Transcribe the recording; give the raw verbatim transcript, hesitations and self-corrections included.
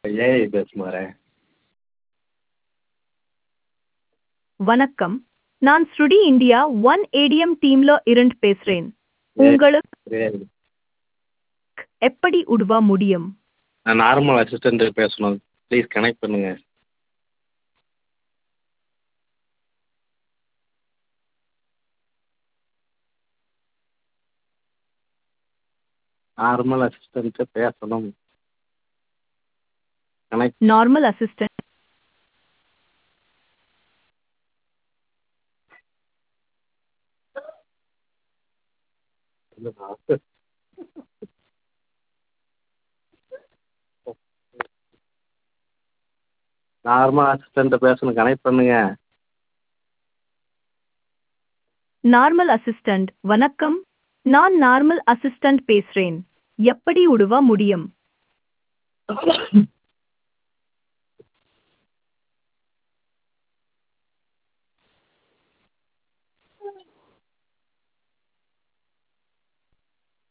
AI பேசுமாறேன். வணக்கம். நான் ஸ்ருடி India one ATM டீம்ல இருந்து பேசுறேன். ஏ உங்களுக்கு தெரியாது. எப்படி உதவ முடியும்? நான் நார்மல் அசிஸ்டன்ட் பேசணும். ப்ளீஸ் கனெக்ட் பண்ணுங்க. நார்மல் அசிஸ்டன்ட் பேசணும். கனெக்ட் நார்மல் அசிஸ்டன்ட் பண்ணுங்க. நார்மல் அசிஸ்டன்ட் பேசணும். கனெக்ட் பண்ணுங்க. நார்மல் அசிஸ்டன்ட் வணக்கம். நான் நார்மல் அசிஸ்டன்ட் பேசுறேன். எப்படி உதவ முடியும்?